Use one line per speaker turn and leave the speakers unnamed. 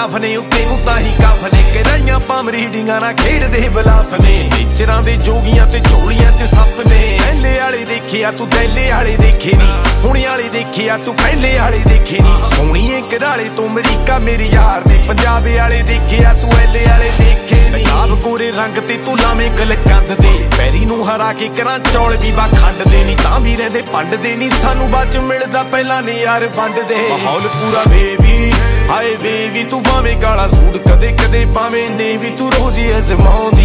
tough ਨੇ ਉੱਤੇ ਨੂੰ ਤਾਂ ਹੀ ਕਫ ਨੇ ਕਰਾਈਆਂ ਪਾਮ ਰੀਡਿੰਗਾਂ ਨਾਲ ਖੇਡਦੇ ਬਲਾਫ ਨੇ ਟੀਚਰਾਂ ਦੇ ਜੋਗੀਆਂ ਤੇ ਝੋਲੀਆਂ 'ਚ ਸੱਪ ਨੇ ਪਹਿਲੇ ਵਾਲੇ ਦੇਖਿਆ ਤੂੰ ਦੈਲੇ ਵਾਲੇ ਦੇਖੇ ਨੀ ਹੁਣੇ ਵਾਲੇ ਦੇਖਿਆ ਤੂੰ ਪਹਿਲੇ ਵਾਲੇ ਦੇਖੇ ਨੀ ਸੋਹਣੀਏ ਘਰਾਲੇ ਤੋਂ ਅਮਰੀਕਾ ਮੇਰੇ ਯਾਰ ਨੇ ਪੰਜਾਬ ਵਾਲੇ ਦੇਖਿਆ ਤੂੰ ਐਲੇ ਵਾਲੇ ਦੇਖੇ ਨੀ ਆਪ ਕੋਰੇ ਰੰਗ ਤੇ ਤੂੰ ਲਾਵੇਂ ਗਲ ਕੰਧ ਦੇ ਪੈਰੀ ਨੂੰ ਹਰਾ ਕੇ ਕਰਾਂ ਚੌਲ ਵੀ ਵਾ ਖੰਡ ਦੇ ਨੀ ਤਾਂ ਵੀ ਰਹਿੰਦੇ ਪੰਡ ਦੇ ਨੀ ਸਾਨੂੰ ਬਾਅਦ ਚ ਮਿਲਦਾ ਪਹਿਲਾਂ ਨੇ ਯਾਰ ਵੰਡਦੇ ਮਾਹੌਲ ਪੂਰਾ ਵੇਵੀ ਹਾਏ ਵੇਵੀ ਤੂੰ ਭਾਵੇਂ ਕਾਲਾ ਸੂਟ ਕਦੇ ਕਦੇ ਪਾਵੇਂ ਨੇ ਵੀ ਤੂੰ ਰੋਜ਼ੀ ਅਜ਼ਮਾਉਂਦੀ